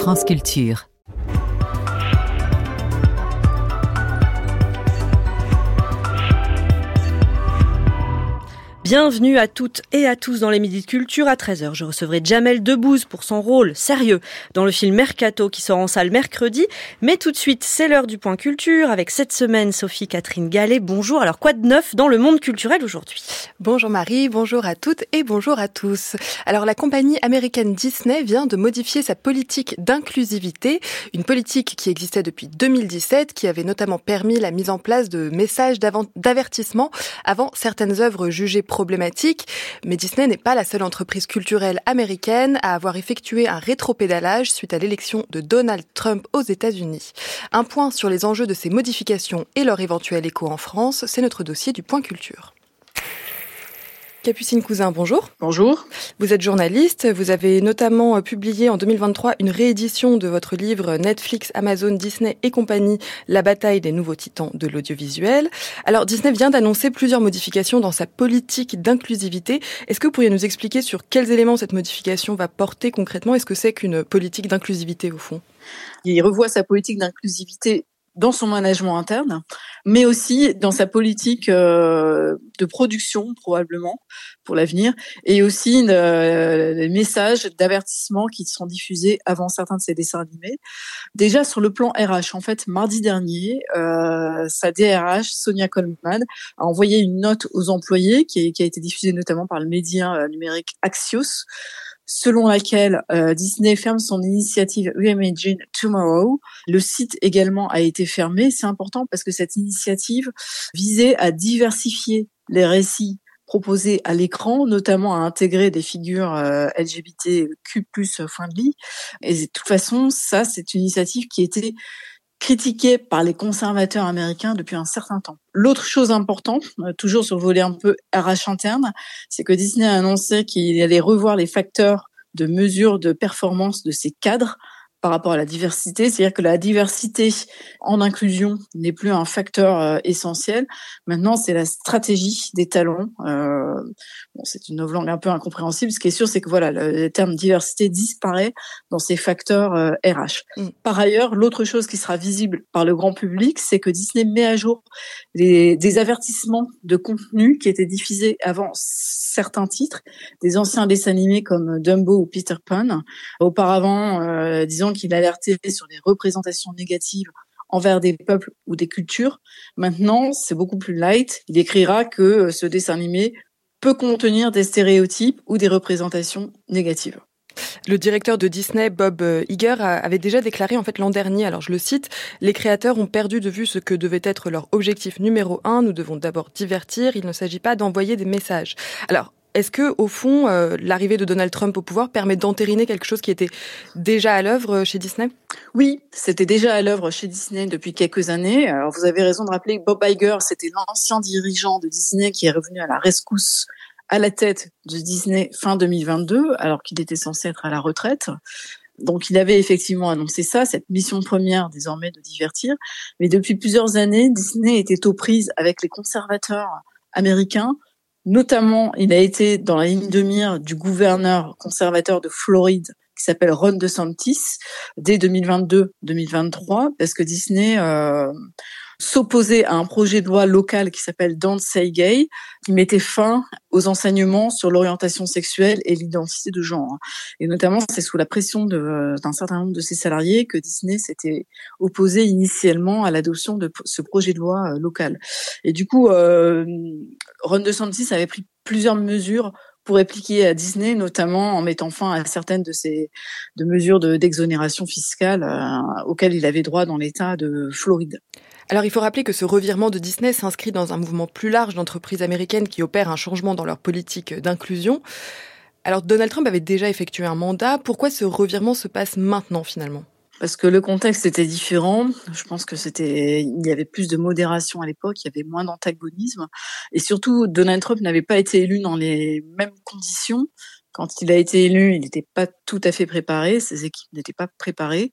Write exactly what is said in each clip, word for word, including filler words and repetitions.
France Culture. Bienvenue à toutes et à tous dans les Midis de Culture. À treize heures, je recevrai Jamel Debbouze pour son rôle sérieux dans le film Mercato qui sort en salle mercredi. Mais tout de suite, c'est l'heure du point culture avec cette semaine Sophie-Catherine Gallet. Bonjour, alors quoi de neuf dans le monde culturel aujourd'hui ? Bonjour Marie, bonjour à toutes et bonjour à tous. Alors la compagnie américaine Disney vient de modifier sa politique d'inclusivité, une politique qui existait depuis deux mille dix-sept, qui avait notamment permis la mise en place de messages d'avertissement avant certaines œuvres jugées problématique, mais Disney n'est pas la seule entreprise culturelle américaine à avoir effectué un rétropédalage suite à l'élection de Donald Trump aux États-Unis. Un point sur les enjeux de ces modifications et leur éventuel écho en France, c'est notre dossier du point culture. Capucine Cousin, bonjour. Bonjour. Vous êtes journaliste, vous avez notamment publié en deux mille vingt-trois une réédition de votre livre Netflix, Amazon, Disney et compagnie, la bataille des nouveaux titans de l'audiovisuel. Alors Disney vient d'annoncer plusieurs modifications dans sa politique d'inclusivité. Est-ce que vous pourriez nous expliquer sur quels éléments cette modification va porter concrètement ? Est-ce que c'est qu'une politique d'inclusivité au fond ? Il revoit sa politique d'inclusivité dans son management interne, mais aussi dans sa politique euh, de production probablement pour l'avenir, et aussi euh, les messages d'avertissement qui sont diffusés avant certains de ses dessins animés. Déjà sur le plan R H, en fait, mardi dernier, euh, sa D R H, Sonia Coleman, a envoyé une note aux employés qui, est, qui a été diffusée notamment par le média euh, numérique Axios, selon laquelle euh, Disney ferme son initiative Reimagine Tomorrow. Le site également a été fermé. C'est important parce que cette initiative visait à diversifier les récits proposés à l'écran, notamment à intégrer des figures euh, L G B T Q plus friendly. Et de toute façon, ça, c'est une initiative qui était critiquée par les conservateurs américains depuis un certain temps. L'autre chose importante, toujours sur le volet un peu R H interne, c'est que Disney a annoncé qu'il allait revoir les facteurs de mesure de performance de ses cadres par rapport à la diversité, c'est-à-dire que la diversité en inclusion n'est plus un facteur euh, essentiel. Maintenant, c'est la stratégie des talents. Euh, bon, c'est une novlangue un peu incompréhensible. Ce qui est sûr, c'est que voilà, le, le terme diversité disparaît dans ces facteurs euh, R H. Mm. Par ailleurs, l'autre chose qui sera visible par le grand public, c'est que Disney met à jour les, des avertissements de contenu qui étaient diffusés avant certains titres, des anciens dessins animés comme Dumbo ou Peter Pan. Auparavant, euh, disons qu'il alertait sur les représentations négatives envers des peuples ou des cultures. Maintenant, c'est beaucoup plus light. Il écrira que ce dessin animé peut contenir des stéréotypes ou des représentations négatives. Le directeur de Disney, Bob Iger, avait déjà déclaré en fait l'an dernier, alors je le cite, « Les créateurs ont perdu de vue ce que devait être leur objectif numéro un. Nous devons d'abord divertir. Il ne s'agit pas d'envoyer des messages. » Alors, est-ce que, au fond, euh, l'arrivée de Donald Trump au pouvoir permet d'entériner quelque chose qui était déjà à l'œuvre chez Disney ? Oui, c'était déjà à l'œuvre chez Disney depuis quelques années. Alors, vous avez raison de rappeler que Bob Iger, c'était l'ancien dirigeant de Disney qui est revenu à la rescousse à la tête de Disney fin deux mille vingt-deux, alors qu'il était censé être à la retraite. Donc, il avait effectivement annoncé ça, cette mission première désormais de divertir. Mais depuis plusieurs années, Disney était aux prises avec les conservateurs américains. Notamment, il a été dans la ligne de mire du gouverneur conservateur de Floride qui s'appelle Ron DeSantis dès deux mille vingt-deux deux mille vingt-trois parce que Disney euh, s'opposait à un projet de loi local qui s'appelle Don't Say Gay qui mettait fin aux enseignements sur l'orientation sexuelle et l'identité de genre. Et notamment, c'est sous la pression de, d'un certain nombre de ses salariés que Disney s'était opposé initialement à l'adoption de ce projet de loi local. Et du coup, euh, Ron DeSantis avait pris plusieurs mesures pour répliquer à Disney, notamment en mettant fin à certaines de ces de mesures de, d'exonération fiscale euh, auxquelles il avait droit dans l'État de Floride. Alors il faut rappeler que ce revirement de Disney s'inscrit dans un mouvement plus large d'entreprises américaines qui opèrent un changement dans leur politique d'inclusion. Alors Donald Trump avait déjà effectué un mandat. Pourquoi ce revirement se passe maintenant finalement ? Parce que le contexte était différent. Je pense que c'était, il y avait plus de modération à l'époque, il y avait moins d'antagonisme. Et surtout, Donald Trump n'avait pas été élu dans les mêmes conditions Quand il a été élu, il n'était pas tout à fait préparé, ses équipes n'étaient pas préparées.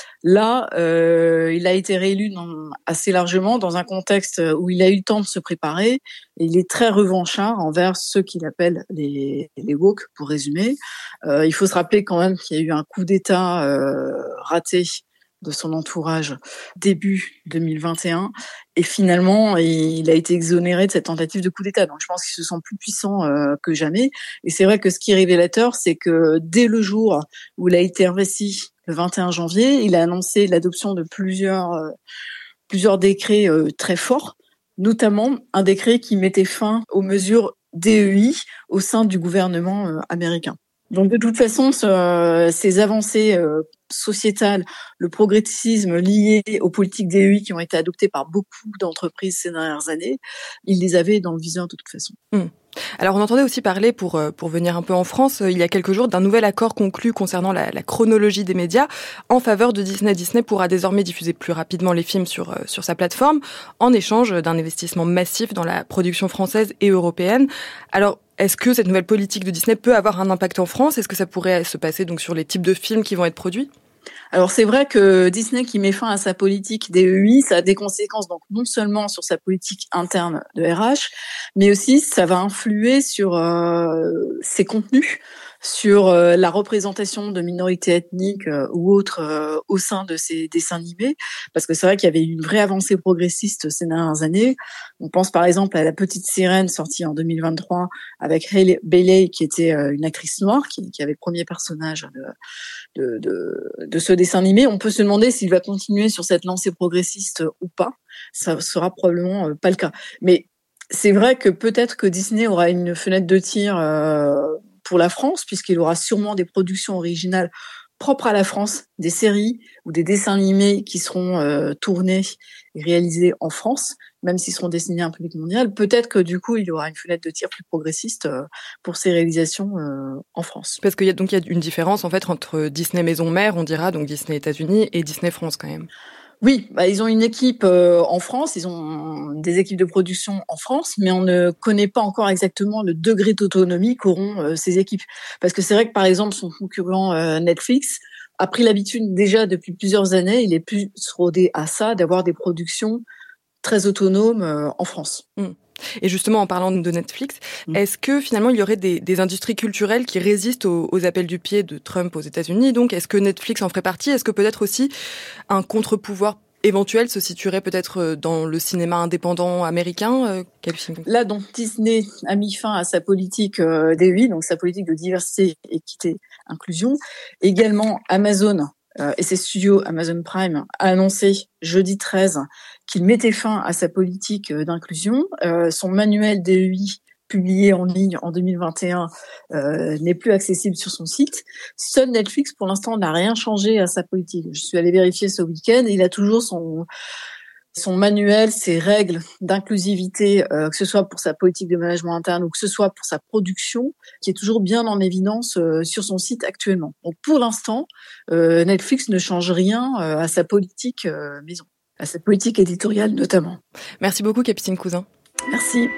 Là, euh, il a été réélu dans, assez largement dans un contexte où il a eu le temps de se préparer. Et il est très revanchard envers ceux qu'il appelle les, les woke, pour résumer. Euh, il faut se rappeler quand même qu'il y a eu un coup d'État euh, raté de son entourage début deux mille vingt et un, et finalement il a été exonéré de cette tentative de coup d'État. Donc je pense qu'ils se sentent plus puissants euh, que jamais. Et c'est vrai que ce qui est révélateur, c'est que dès le jour où il a été investi, le vingt et un janvier, il a annoncé l'adoption de plusieurs euh, plusieurs décrets euh, très forts, notamment un décret qui mettait fin aux mesures D E I au sein du gouvernement euh, américain. Donc de toute façon, ce, ces avancées euh, sociétales, le progressisme lié aux politiques D E I qui ont été adoptées par beaucoup d'entreprises ces dernières années, il les avait dans le viseur de toute façon. Mmh. Alors on entendait aussi parler, pour pour venir un peu en France, il y a quelques jours, d'un nouvel accord conclu concernant la, la chronologie des médias en faveur de Disney. Disney pourra désormais diffuser plus rapidement les films sur sur sa plateforme en échange d'un investissement massif dans la production française et européenne. Alors est-ce que cette nouvelle politique de Disney peut avoir un impact en France ? Est-ce que ça pourrait se passer donc sur les types de films qui vont être produits ? Alors c'est vrai que Disney qui met fin à sa politique D E I, ça a des conséquences donc non seulement sur sa politique interne de R H, mais aussi ça va influer sur euh, ses contenus, sur euh, la représentation de minorités ethniques euh, ou autres euh, au sein de ces dessins animés, parce que c'est vrai qu'il y avait eu une vraie avancée progressiste ces dernières années. On pense par exemple à La Petite Sirène sortie en deux mille vingt-trois avec Halle Bailey qui était euh, une actrice noire qui, qui avait le premier personnage de De, de, de ce dessin animé. On peut se demander s'il va continuer sur cette lancée progressiste ou pas. Ça sera probablement pas le cas. Mais c'est vrai que peut-être que Disney aura une fenêtre de tir euh, pour la France, puisqu'il aura sûrement des productions originales propres à la France, des séries ou des dessins animés qui seront euh, tournés et réalisés en France, même s'ils seront destinés à un public mondial. Peut-être que du coup, il y aura une fenêtre de tir plus progressiste euh, pour ces réalisations euh, en France. Parce qu'il y a donc il y a une différence en fait entre Disney maison mère, on dira, donc Disney États-Unis, et Disney France quand même. Oui, bah, ils ont une équipe euh, en France, ils ont des équipes de production en France, mais on ne connaît pas encore exactement le degré d'autonomie qu'auront euh, ces équipes. Parce que c'est vrai que par exemple son concurrent euh, Netflix a pris l'habitude déjà depuis plusieurs années, il est plus rodé à ça, d'avoir des productions très autonomes euh, en France. Mmh. Et justement, en parlant de Netflix, mmh. est-ce que finalement il y aurait des, des industries culturelles qui résistent aux, aux appels du pied de Trump aux États-Unis ? Donc, est-ce que Netflix en ferait partie ? Est-ce que peut-être aussi un contre-pouvoir éventuel se situerait peut-être dans le cinéma indépendant américain, euh, Capucine ? Là, donc Disney a mis fin à sa politique euh, D E I, donc sa politique de diversité, équité, inclusion. Également, Amazon euh, et ses studios Amazon Prime a annoncé jeudi treize qu'il mettait fin à sa politique euh, d'inclusion. Euh, son manuel D E I publié en ligne en deux mille vingt et un euh, n'est plus accessible sur son site. Seul Netflix, pour l'instant, n'a rien changé à sa politique. Je suis allée vérifier ce week-end et il a toujours son son manuel, ses règles d'inclusivité, euh, que ce soit pour sa politique de management interne ou que ce soit pour sa production, qui est toujours bien en évidence euh, sur son site actuellement. Donc pour l'instant, euh, Netflix ne change rien euh, à sa politique euh, maison, à sa politique éditoriale notamment. Merci beaucoup, Capucine Cousin. Merci.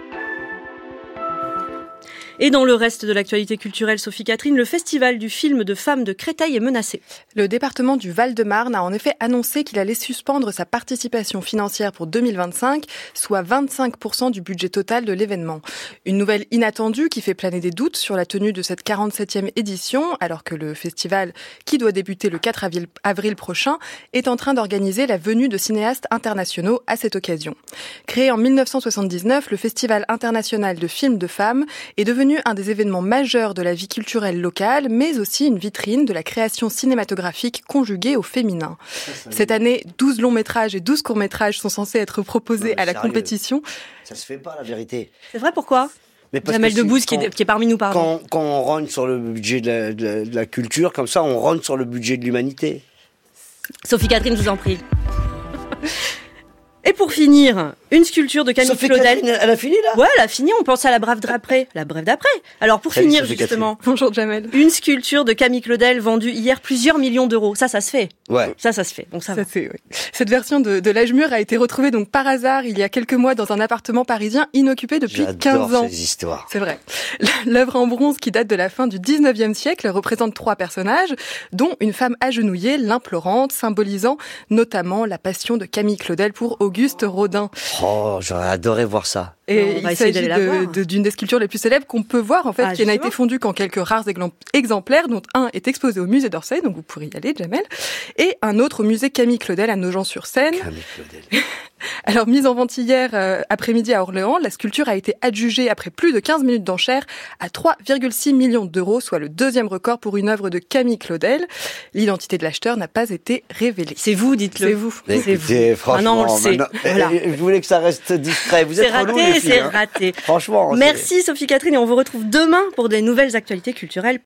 Et dans le reste de l'actualité culturelle, Sophie Catherine, le festival du film de femmes de Créteil est menacé. Le département du Val-de-Marne a en effet annoncé qu'il allait suspendre sa participation financière pour deux mille vingt-cinq, soit vingt-cinq pour cent du budget total de l'événement. Une nouvelle inattendue qui fait planer des doutes sur la tenue de cette quarante-septième édition, alors que le festival, qui doit débuter le quatre avril prochain, est en train d'organiser la venue de cinéastes internationaux à cette occasion. Créé en mille neuf cent soixante-dix-neuf, le Festival international de films de femmes est devenu un des événements majeurs de la vie culturelle locale, mais aussi une vitrine de la création cinématographique conjuguée au féminin. Cette année, douze longs métrages et douze courts métrages sont censés être proposés non, à la sérieux. compétition. Ça se fait pas, la vérité. C'est vrai, pourquoi ? Jamel Debbouze qui, qui est parmi nous, pardon. Quand, quand on rogne sur le budget de la, de, de la culture, comme ça, on rogne sur le budget de l'humanité. Sophie Catherine, je vous en prie. Et pour finir, une sculpture de Camille Sophie Claudel. Catherine, elle a fini là? Ouais, elle a fini, on pense à la brève d'après. La brève d'après. Alors pour Salut, finir, Sophie justement. Bonjour Jamel. Une sculpture de Camille Claudel vendue hier plusieurs millions d'euros. Ça, ça se fait. Ouais. Ça, ça se fait. Donc ça, Ça va. c'est, oui. Cette version de, de l'âge mûr a été retrouvée donc par hasard il y a quelques mois dans un appartement parisien inoccupé depuis J'adore quinze ans. ces histoires. C'est vrai. L'œuvre en bronze qui date de la fin du dix-neuvième siècle représente trois personnages, dont une femme agenouillée, l'implorante, symbolisant notamment la passion de Camille Claudel pour Auguste Rodin. Oh, j'aurais adoré voir ça. Et On va il essayer s'agit d'aller la de- voir. de- d'une des sculptures les plus célèbres qu'on peut voir, en fait, Ah, qui n'a justement. été fondue qu'en quelques rares églam- exemplaires, dont un est exposé au musée d'Orsay, donc vous pourrez y aller, Jamel, et un autre au musée Camille Claudel à Nogent-sur-Seine. Camille Claudel. Alors, mise en vente hier euh, après-midi à Orléans, la sculpture a été adjugée après plus de quinze minutes d'enchères à trois virgule six millions d'euros, soit le deuxième record pour une œuvre de Camille Claudel. L'identité de l'acheteur n'a pas été révélée. C'est vous, dites-le. C'est vous. C'est Écoutez, vous. franchement, Maintenant, on le sait. maintenant- Voilà. eh, je voulais que ça reste discret. Vous C'est êtes relous, les raté, filles, c'est hein. raté. Franchement. c'est- Merci Sophie Catherine et on vous retrouve demain pour des nouvelles actualités culturelles